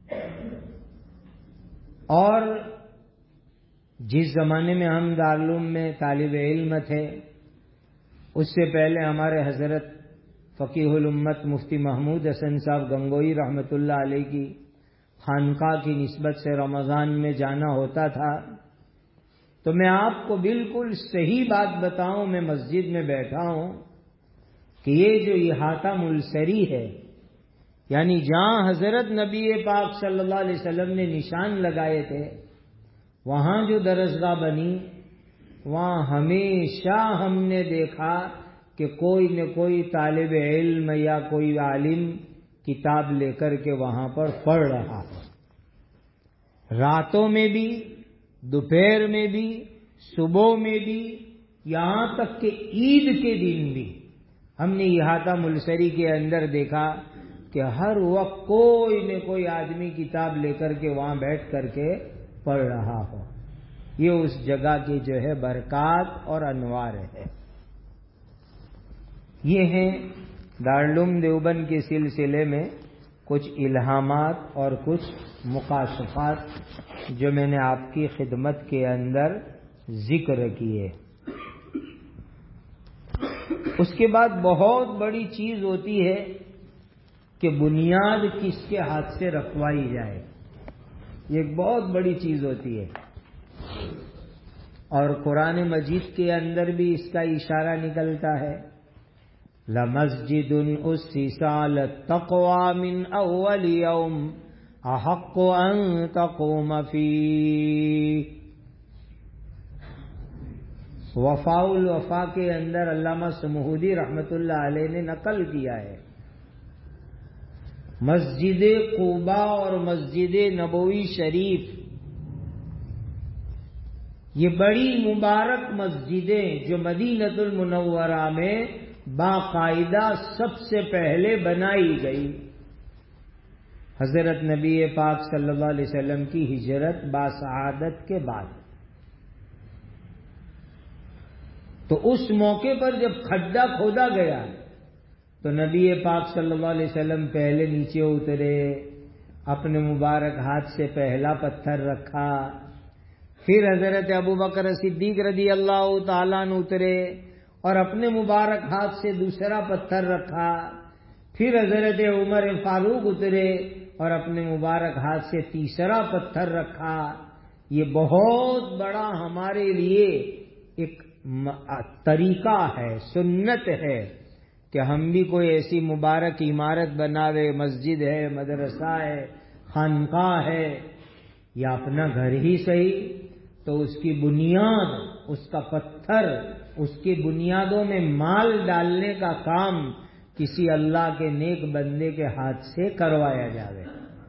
A: اور جس زمانے میں ہم دارالعلوم میں طالب علم تھے اس سے پہلے ہمارے حضرت فقیہ الامت مفتی محمود حسن صاحب گنگوئی رحمت اللہ علیہ کی خانقاہ کی نسبت سے رمضان میں جانا ہوتا تھا. تو میں آپ کو بالکل صحیح بات بتاؤں, میں مسجد میں بیٹھا ہوں کہ یہ جو احاطہ ملسری ہے یعنی جہاں حضرت نبی پاک صلی اللہ علیہ وسلم نے نشان لگائے تھے وہاں جو درسگاہ بنی وہاں ہمیشہ ہم نے دیکھا کہ کوئی نہ کوئی طالب علم یا کوئی عالم کتاب لے کر کے وہاں پر پڑھ رہا ہے. راتوں میں بھی, دوپہر میں بھی, صبح میں بھی, یہاں تک کہ عید کے دن بھی ہم نے احاطہ ملسری کے اندر دیکھا کہ ہر وقت کوئی نہ کوئی آدمی کتاب لے کر کے وہاں بیٹھ کر کے پڑھ رہا ہو. یہ اس جگہ کی جو ہے برکات اور انوار ہے. یہ ہیں دارالعلوم دیوبند کے سلسلے میں کچھ الہامات اور کچھ مکاشفات جو میں نے آپ کی خدمت کے اندر ذکر کیے. اس کے بعد بہت بڑی چیز ہوتی ہے کہ بنیاد کس کے ہاتھ سے رکھوائی جائے. یہ ایک بہت بڑی چیز ہوتی ہے اور قرآن مجید کے اندر بھی اس کا اشارہ نکلتا ہے. لَمَسْجِدٌ أُسِّسَ عَلَى التَّقْوَى مِنْ أَوَّلِ يَوْمٍ أَحَقُّ أَن تَقُومَ فِيهِ. وفاء الوفا کے اندر علامہ سمہودی رحمت اللہ علیہ نے نقل کیا ہے مسجد قباء اور مسجد نبوی شریف یہ بڑی مبارک مسجدیں جو مدینۃ المنورہ میں باقاعدہ سب سے پہلے بنائی گئی حضرت نبی پاک صلی اللہ علیہ وسلم کی ہجرت باسعادت کے بعد. تو اس موقع پر جب کھڈا کھودا گیا تو نبی پاک صلی اللہ علیہ وسلم پہلے نیچے اترے, اپنے مبارک ہاتھ سے پہلا پتھر رکھا, پھر حضرت ابو بکر صدیق رضی اللہ تعالیٰ عنہ اترے اور اپنے مبارک ہاتھ سے دوسرا پتھر رکھا. پھر حضرت عمر فاروق اترے اور اپنے مبارک ہاتھ سے تیسرا پتھر رکھا. یہ بہت بڑا ہمارے لیے ایک طریقہ ہے، سنت ہے کہ ہم بھی کوئی ایسی مبارک عمارت بناوے، مسجد ہے، مدرسہ ہے، خانقاہ ہے یا اپنا گھر ہی صحیح، تو اس کی بنیاد، اس کا پتھر، اس کی بنیادوں میں مال ڈالنے کا کام کسی اللہ کے نیک بندے کے ہاتھ سے کروایا جاوے.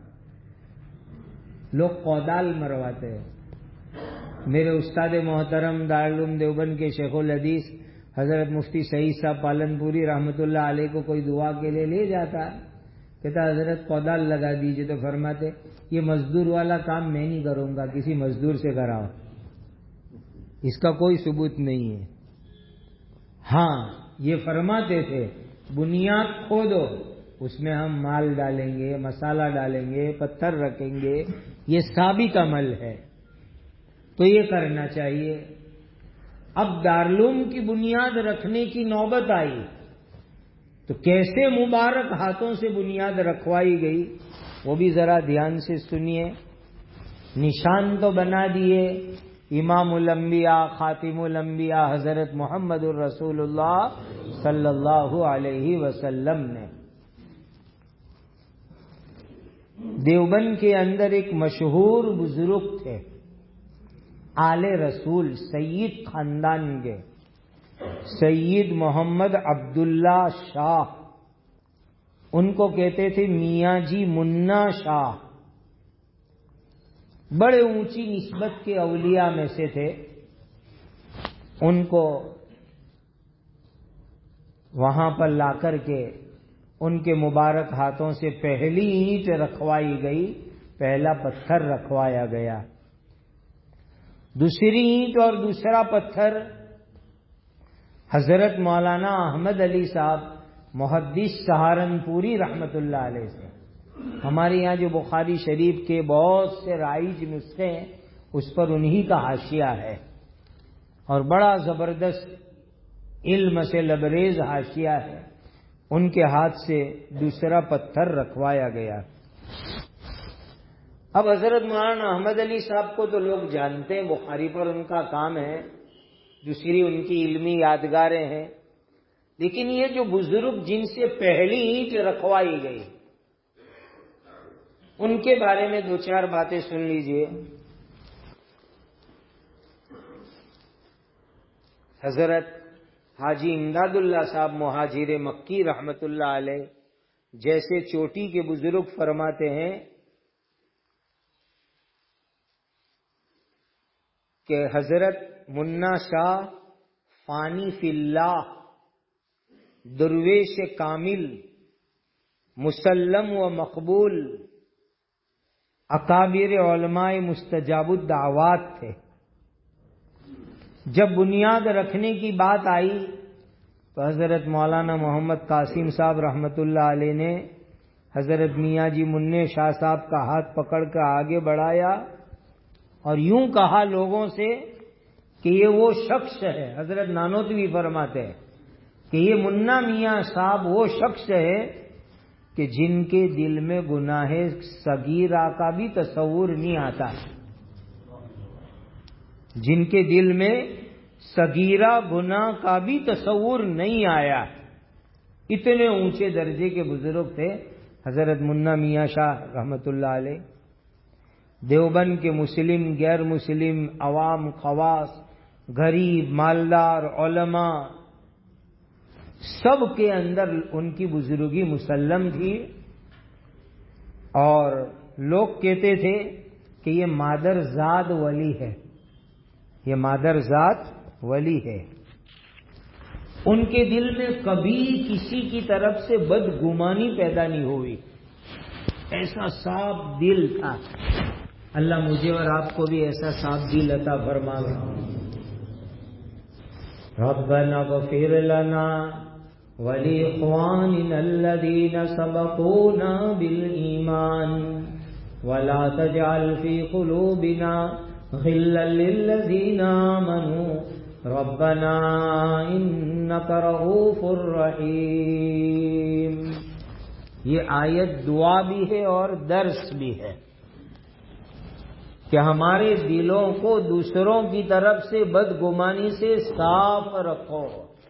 A: لوگ کودال مرواتے ہیں. میرے استاد محترم دارالعلوم دیوبند کے شیخ الحدیث حضرت مفتی سعید صاحب پالن پوری رحمۃ اللہ علیہ کو کوئی دعا کے لیے لے جاتا، کہتا حضرت کودال لگا دیجئے، تو فرماتے یہ مزدور والا کام میں نہیں کروں گا، کسی مزدور سے کراؤ. اس کا کوئی ثبوت نہیں ہے. ہاں یہ فرماتے تھے بنیاد کھودو، اس میں ہم مال ڈالیں گے، مسالہ ڈالیں گے، پتھر رکھیں گے، یہ ثابت عمل ہے، تو یہ کرنا چاہیے. اب دارالعلوم کی بنیاد رکھنے کی نوبت آئی تو کیسے مبارک ہاتھوں سے بنیاد رکھوائی گئی وہ بھی ذرا دھیان سے سنیے. نشان تو بنا دیے امام الانبیاء خاتم الانبیاء حضرت محمد الرسول اللہ صلی اللہ علیہ وسلم نے. دیوبند کے اندر ایک مشہور بزرگ تھے، آل رسول، سید خاندان کے، سید محمد عبداللہ شاہ. ان کو کہتے تھے میاں جی منا شاہ. بڑے اونچی نسبت کے اولیاء میں سے تھے. ان کو وہاں پر لا کر کے ان کے مبارک ہاتھوں سے پہلی اینٹ رکھوائی گئی، پہلا پتھر رکھوایا گیا. دوسری اینٹ اور دوسرا پتھر حضرت مولانا احمد علی صاحب محدث سہارنپوری رحمت اللہ علیہ سے. ہمارے یہاں جو بخاری شریف کے بہت سے رائج نسخے ہیں اس پر انہی کا حاشیہ ہے، اور بڑا زبردست علم سے لبریز حاشیہ ہے. ان کے ہاتھ سے دوسرا پتھر رکھوایا گیا. اب حضرت مولانا احمد علی صاحب کو تو لوگ جانتے ہیں، بخاری پر ان کا کام ہے، دوسری ان کی علمی یادگاریں ہیں. لیکن یہ جو بزرگ جن سے پہلی اینٹ رکھوائی گئی ان کے بارے میں دو چار باتیں سن لیجئے. حضرت حاجی امداد اللہ صاحب مہاجر مکی رحمت اللہ علیہ جیسے چوٹی کے بزرگ فرماتے ہیں کہ حضرت منا شاہ فانی فی اللہ، درویش کامل، مسلم و مقبول، اکابر علماء مستجاب الدعوات تھے. جب بنیاد رکھنے کی بات آئی تو حضرت مولانا محمد قاسم صاحب رحمت اللہ علیہ نے حضرت میاں جی منع شاہ صاحب کا ہاتھ پکڑ کر آگے بڑھایا اور یوں کہا لوگوں سے کہ یہ وہ شخص ہے. حضرت نانوتوی فرماتے ہیں کہ یہ منا میاں صاحب وہ شخص ہے کہ جن کے دل میں گناہ صغیرہ کا بھی تصور نہیں آتا، جن کے دل میں صغیرہ گناہ کا بھی تصور نہیں آیا. اتنے اونچے درجے کے بزرگ تھے حضرت منا میاں شاہ رحمت اللہ علیہ. دیوبند کے مسلم، غیر مسلم، عوام، خواص، غریب، مالدار، علماء، سب کے اندر ان کی بزرگی مسلم تھی. اور لوگ کہتے تھے کہ یہ مادر زاد ولی ہے، یہ مادر ذات ولی ہے. ان کے دل میں کبھی کسی کی طرف سے بدگمانی پیدا نہیں ہوئی، ایسا صاف دل تھا. اللہ مجھے اور آپ کو بھی ایسا صاف دل عطا فرمائے. ربنا اغفر لنا ولإخواننا الذين سبقونا بالإيمان ولا تجعل في قلوبنا غلا للذین آمنوا ربنا انک رؤوف الرحیم. یہ آیت دعا بھی ہے اور درس بھی ہے کہ ہمارے دلوں کو دوسروں کی طرف سے بدگمانی سے صاف رکھو.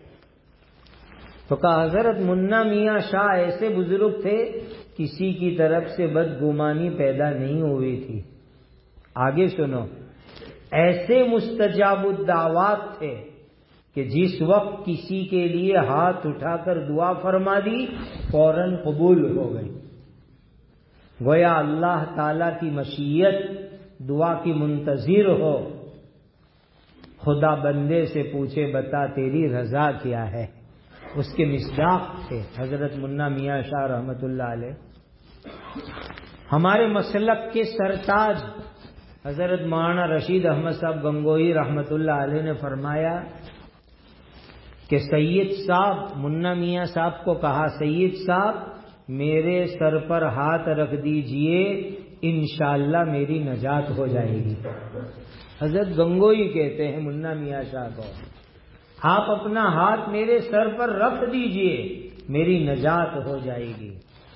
A: تو کہا حضرت منا میاں شاہ ایسے بزرگ تھے کسی کی طرف سے بدگمانی پیدا نہیں ہوئی تھی. آگے سنو، ایسے مستجاب الدعوات تھے کہ جس وقت کسی کے لیے ہاتھ اٹھا کر دعا فرما دی فوراً قبول ہو گئی. گویا اللہ تعالی کی مشیت دعا کی منتظر ہو. خدا بندے سے پوچھے بتا تیری رضا کیا ہے، اس کے مصداق تھے حضرت منا میاں شاہ رحمت اللہ علیہ. ہمارے مسلک کے سرتاج حضرت مولانا رشید احمد صاحب گنگوئی رحمت اللہ علیہ نے فرمایا کہ سید صاحب منا میاں صاحب کو کہا، سید صاحب میرے سر پر ہاتھ رکھ دیجئے انشاءاللہ میری نجات ہو جائے گی. حضرت گنگوئی کہتے ہیں منا میاں شاہ کو، آپ اپنا ہاتھ میرے سر پر رکھ دیجئے میری نجات ہو جائے گی.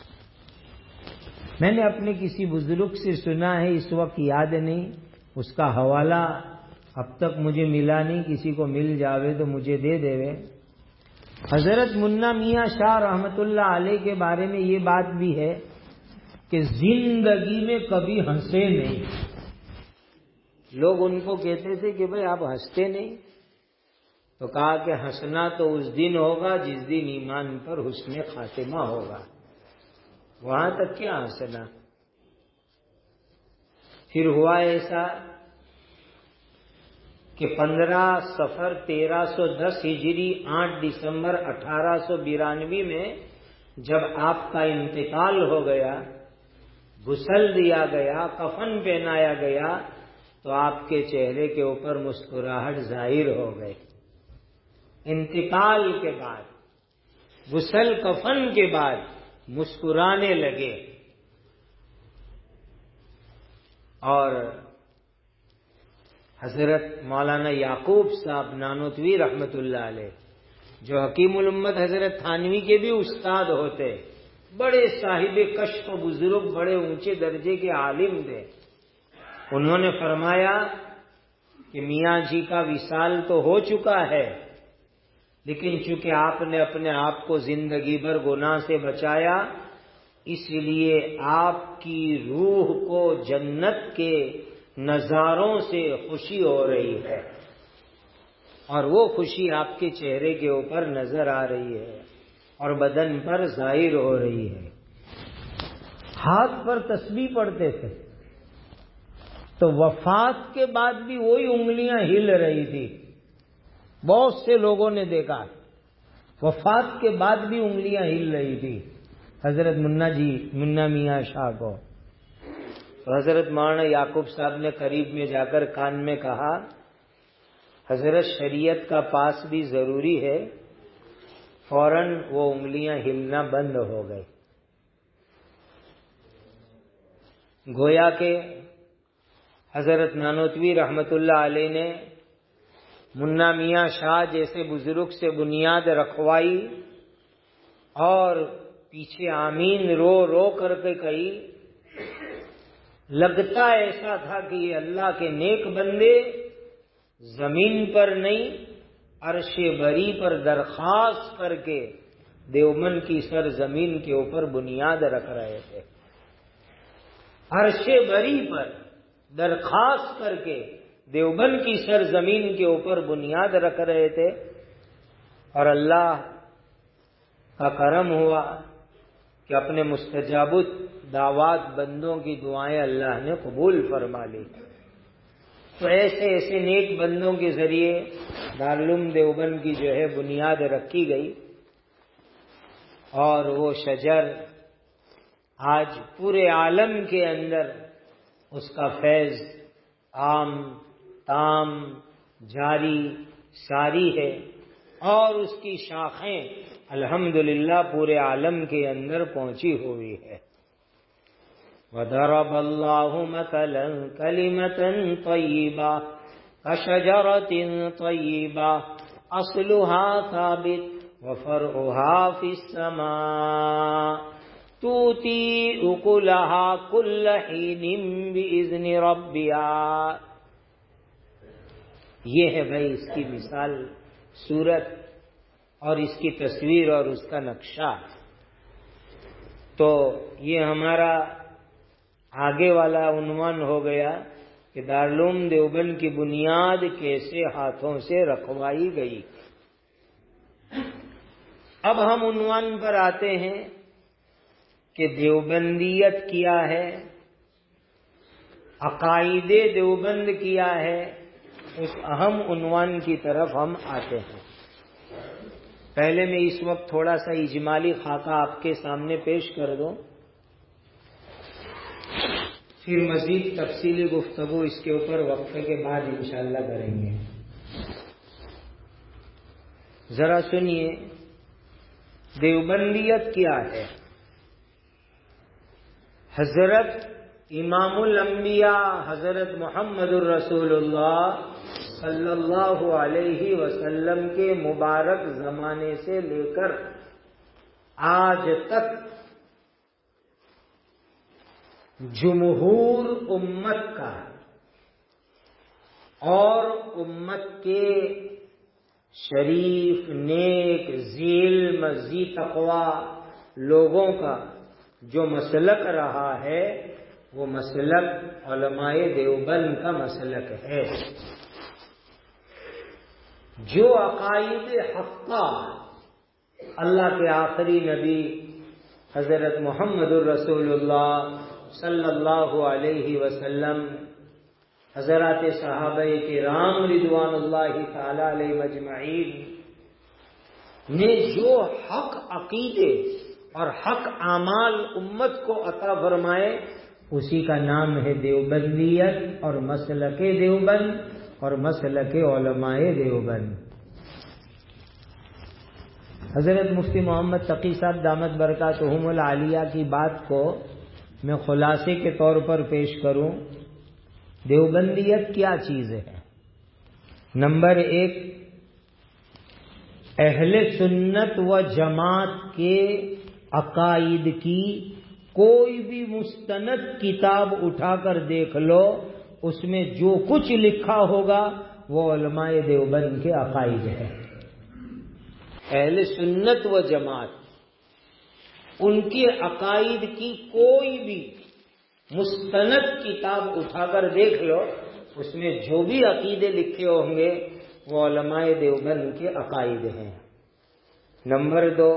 A: میں نے اپنے کسی بزرگ سے سنا ہے، اس وقت یاد نہیں، اس کا حوالہ اب تک مجھے ملا نہیں، کسی کو مل جاوے تو مجھے دے دے. حضرت منا میاں شاہ رحمت اللہ علیہ کے بارے میں یہ بات بھی ہے کہ زندگی میں کبھی ہنسے نہیں. لوگ ان کو کہتے تھے کہ بھئی آپ ہنستے نہیں، تو کہا کہ ہنسنا تو اس دن ہوگا جس دن ایمان پر حسن خاتمہ ہوگا، وہاں تک کیا ہنسنا. پھر ہوا ایسا کہ پندرہ سفر تیرہ سو دس ہجری آٹھ دسمبر اٹھارہ سو بیرانوی میں جب آپ کا انتقال ہو گیا، غسل دیا گیا، کفن پہنایا گیا، تو آپ کے چہرے کے اوپر مسکراہٹ ظاہر ہو گئی. انتقال کے بعد، غسل کفن کے بعد مسکرانے لگے. اور حضرت مولانا یعقوب صاحب نانوتوی رحمت اللہ علیہ، جو حکیم الامت حضرت تھانوی کے بھی استاد ہوتے، بڑے صاحب کشف و بزرگ، بڑے اونچے درجے کے عالم تھے، انہوں نے فرمایا کہ میاں جی کا وصال تو ہو چکا ہے، لیکن چونکہ آپ نے اپنے آپ کو زندگی بھر گناہ سے بچایا، اس لیے آپ کی روح کو جنت کے نظاروں سے خوشی ہو رہی ہے، اور وہ خوشی آپ کے چہرے کے اوپر نظر آ رہی ہے اور بدن پر ظاہر ہو رہی ہے. ہاتھ پر تسبیح پڑھتے تھے تو وفات کے بعد بھی وہی انگلیاں ہل رہی تھی. بہت سے لوگوں نے دیکھا وفات کے بعد بھی انگلیاں ہل رہی تھی حضرت منا جی منا میاں شاہ کو. تو حضرت مولانا یعقوب صاحب نے قریب میں جا کر کان میں کہا، حضرت شریعت کا پاس بھی ضروری ہے. فوراً وہ انگلیاں ہلنا بند ہو گئی. گویا کہ حضرت نانوتوی رحمت اللہ علیہ نے منا میاں شاہ جیسے بزرگ سے بنیاد رکھوائی اور پیچھے آمین رو رو کر کے کہی. لگتا ایسا تھا کہ یہ اللہ کے نیک بندے زمین پر نہیں عرش بری پر درخواست کر کے دیوبند کی سرزمین کے اوپر بنیاد رکھ رہے تھے. عرش بری پر درخواست کر کے دیوبند کی سرزمین کے اوپر بنیاد رکھ رہے تھے، اور اللہ کا کرم ہوا کہ اپنے مستجاب دعوات بندوں کی دعائیں اللہ نے قبول فرما لی. تو ایسے ایسے نیک بندوں کے ذریعے دارالعلوم دیوبند کی جو ہے بنیاد رکھی گئی، اور وہ شجر آج پورے عالم کے اندر اس کا فیض عام تام جاری ساری ہے، اور اس کی شاخیں الحمدللہ پورے عالم کے اندر پہنچی ہوئی ہے. وضرب الله مثلا كلمة طيبة كشجرة طيبة أصلها ثابت وفرعها في السماء تؤتي أكلها كل حين بإذن ربها. یہ ہے بھائی اس کی مثال، صورت اور اس کی تصویر اور اس کا نقشہ. تو یہ ہمارا آگے والا عنوان ہو گیا کہ دارالعلوم دیوبند کی بنیاد کیسے ہاتھوں سے رکھوائی گئی. اب ہم عنوان پر آتے ہیں کہ دیوبندیت کیا ہے، عقائد دیوبند کیا ہے. اس اہم عنوان کی طرف ہم آتے ہیں. پہلے میں اس وقت تھوڑا سا اجمالی خاکہ آپ کے سامنے پیش کر دوں، پھر مزید تفصیلی گفتگو اس کے اوپر وقفے کے بعد انشاءاللہ کریں گے. ذرا سنیے دیوبندیت کیا ہے. حضرت امام الانبیاء حضرت محمد الرسول اللہ صلی اللہ علیہ وسلم کے مبارک زمانے سے لے کر آج تک جمہور امت کا اور امت کے شریف نیک ذیل ذی تقوی لوگوں کا جو مسلک رہا ہے وہ مسلک علماء دیوبند کا مسلک ہے. جو عقائد حقہ اللہ کے آخری نبی حضرت محمد الرسول اللہ صلی اللہ علیہ وسلم، حضرات صحابہ کرام رضوان اللہ تعالی علیہ مجمعین نے جو حق عقیدے اور حق اعمال امت کو عطا فرمائے اسی کا نام ہے دیوبندیت اور مسلک دیوبند اور مسلک علماء دیوبند. حضرت مفتی محمد تقی صاحب دامت برکاتہم العالیہ کی بات کو میں خلاصے کے طور پر پیش کروں. دیوبندیت کیا چیز ہے؟ نمبر ایک، اہل سنت و جماعت کے عقائد کی کوئی بھی مستند کتاب اٹھا کر دیکھ لو، اس میں جو کچھ لکھا ہوگا وہ علماء دیوبند کے عقائد ہے. اہل سنت و جماعت ان کے عقائد کی کوئی بھی مستند کتاب اٹھا کر دیکھ لو، اس میں جو بھی عقیدے لکھے ہوں گے وہ علماء دیوبند کے عقائد ہیں. نمبر دو،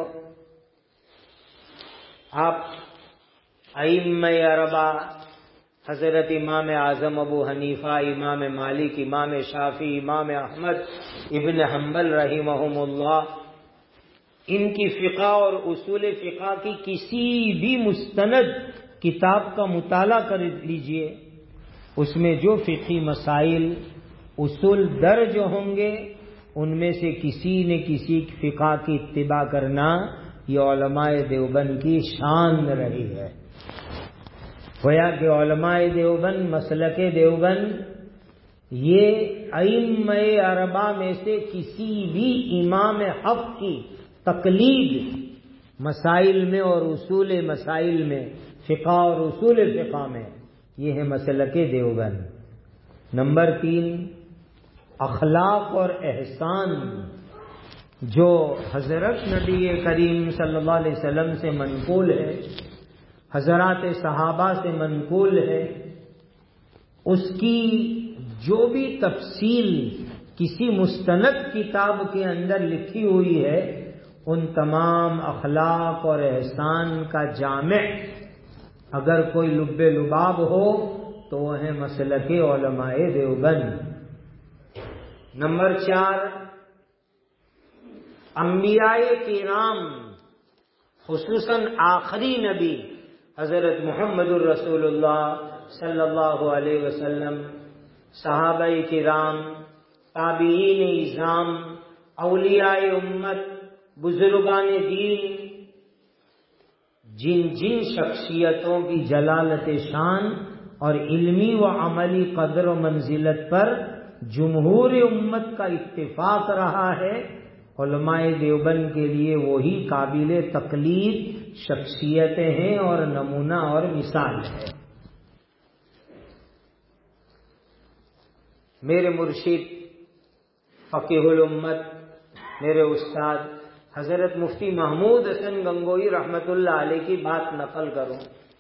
A: آپ ائمہ اربعہ حضرت امام اعظم ابو حنیفہ، امام مالک، امام شافعی، امام احمد ابن حنبل رحمہم اللہ، ان کی فقہ اور اصول فقہ کی کسی بھی مستند کتاب کا مطالعہ کر لیجئے، اس میں جو فقہی مسائل اصول درج ہوں گے ان میں سے کسی نے کسی فقہ کی اتباع کرنا یہ علماء دیوبند کی شان رہی ہے. گویا کہ علماء دیوبند، مسلک دیوبند، یہ ائمہ اربعہ میں سے کسی بھی امام حق کی تقلید مسائل میں اور اصول مسائل میں، فقہ اور اصول فقہ میں، یہ ہے مسلک دیوبند. نمبر تین، اخلاق اور احسان جو حضرت نبی کریم صلی اللہ علیہ وسلم سے منقول ہے، حضرات صحابہ سے منقول ہے، اس کی جو بھی تفصیل کسی مستند کتاب کے اندر لکھی ہوئی ہے، ان تمام اخلاق اور احسان کا جامع اگر کوئی لب لباب ہو تو وہ ہے مسلک علماء دیوبند. نمبر چار، انبیاء کرام خصوصاً آخری نبی حضرت محمد الرسول اللہ صلی اللہ علیہ وسلم، صحابہ کرام، تابعین اعظام، اولیاء امت، بزرگان دین، جن جن شخصیتوں کی جلالت شان اور علمی و عملی قدر و منزلت پر جمہور امت کا اتفاق رہا ہے، علماء دیوبند کے لیے وہی قابل تقلید شخصیتیں ہیں اور نمونہ اور مثال ہے۔ میرے مرشد فقیہ الامت، میرے استاد حضرت مفتی محمود حسن گنگوئی رحمت اللہ علیہ کی بات نقل کروں۔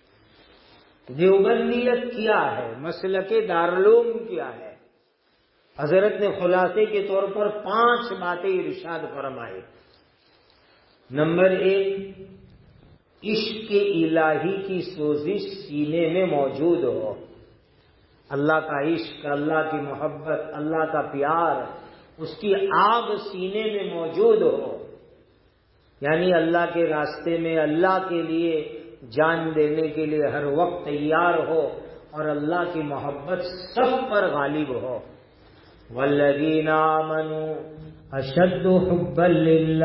A: دیوبندیت کیا ہے، مسلک دارالعلوم کیا ہے؟ حضرت نے خلاصے کے طور پر پانچ باتیں ارشاد فرمائی۔ نمبر ایک، عشق الہی کی سوزش سینے میں موجود ہو، اللہ کا عشق، اللہ کی محبت، اللہ کا پیار، اس کی آگ سینے میں موجود ہو، یعنی اللہ کے راستے میں اللہ کے لیے جان دینے کے لیے ہر وقت تیار ہو، اور اللہ کی محبت سب پر غالب ہو۔ والذین آمنوا اشد حبا للہ،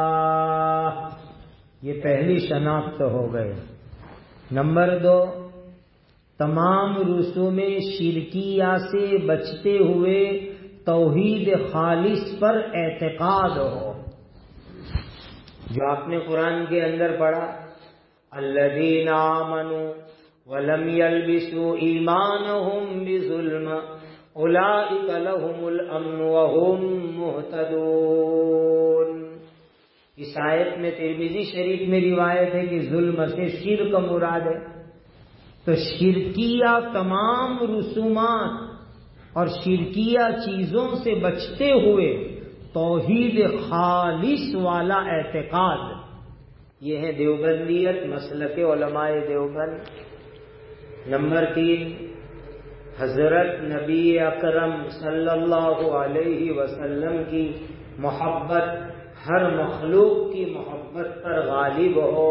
A: یہ پہلی شناخت ہو گئے۔ نمبر دو، تمام رسوم شرکیہ سے بچتے ہوئے توحید خالص پر اعتقاد ہو، جو آپ نے قرآن کے اندر پڑھا، الذین آمنوا ولم یلبسوا ایمانہم بظلم اولئک لہم الامن وہم مہتدون۔ اس آیت میں ترمذی شریف میں روایت ہے کہ ظلم سے شرک مراد ہے، تو شرکیہ تمام رسومات اور شرکیہ چیزوں سے بچتے ہوئے توحید خالص والا اعتقاد، یہ ہے دیوبندیت، مسلک علماء دیوبند۔ نمبر تین، حضرت نبی اکرم صلی اللہ علیہ وسلم کی محبت ہر مخلوق کی محبت پر غالب ہو۔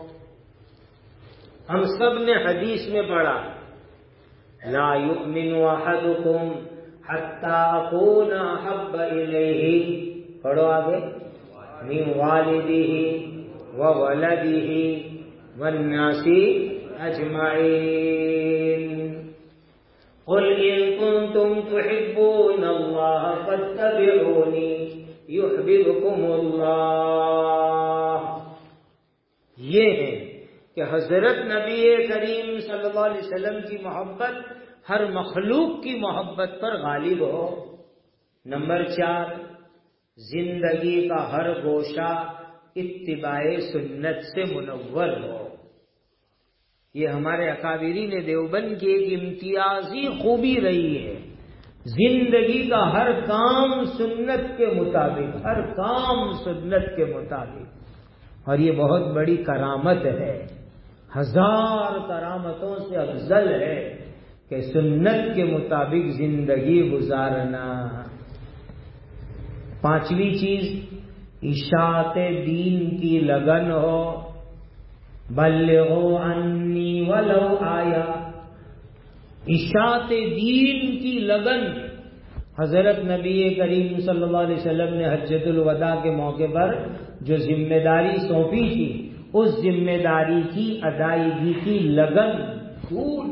A: ہم سب نے حدیث میں پڑھا، لا یؤمن احدکم حتی اکون احب الیہ، پڑھو آگے، من والدہ وولدہ والناس اجمعین، قل ان کنتم تحبون اللہ فاتبعونی یحببکم اللہ۔ یہ ہے کہ حضرت نبی کریم صلی اللہ علیہ وسلم کی محبت ہر مخلوق کی محبت پر غالب ہو۔ نمبر چار، زندگی کا ہر گوشہ اتباع سنت سے منور ہو۔ یہ ہمارے اکابرین دیوبند کی ایک امتیازی خوبی رہی ہے، زندگی کا ہر کام سنت کے مطابق، ہر کام سنت کے مطابق، اور یہ بہت بڑی کرامت ہے، ہزار کرامتوں سے افضل ہے کہ سنت کے مطابق زندگی گزارنا۔ پانچویں چیز، اشاعت دین کی لگن ہو، بلغوا عنی ولو آیا، اشاعت دین کی لگن۔ حضرت نبی کریم صلی اللہ علیہ وسلم نے حجۃ الوداع کے موقع پر جو ذمہ داری سونپی تھی، اس ذمہ داری کی ادائیگی کی لگن پھول۔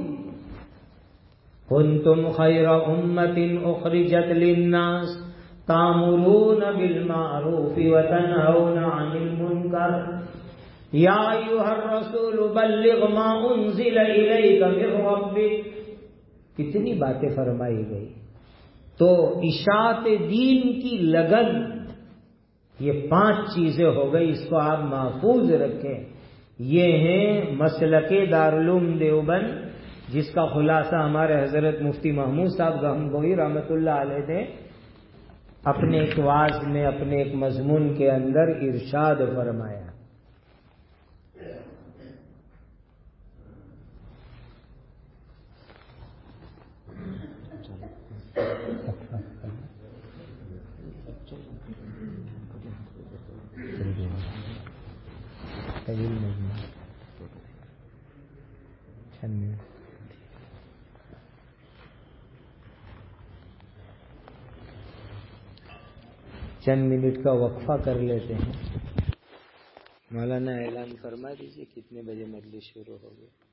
A: کنتم خیر امۃ اخرجت للناس تأمرون بالمعروف وتنہون عن المنکر یا ایھا الرسول بلغ ما انزل الیک من ربک۔ کتنی باتیں فرمائی گئی۔ تو اشاعت دین کی لگن، یہ پانچ چیزیں ہو گئی، اس کو آپ محفوظ رکھیں۔ یہ ہیں مسلک دارالعلوم دیوبند، جس کا خلاصہ ہمارے حضرت مفتی محمود صاحب گنگوئی رحمت اللہ علیہ نے اپنے ایک واعظ میں، اپنے ایک مضمون کے اندر ارشاد فرمایا۔ چند منٹ کا وقفہ کر لیتے ہیں۔ مولانا اعلان فرما دیجیے کتنے بجے مجلس شروع ہوگی؟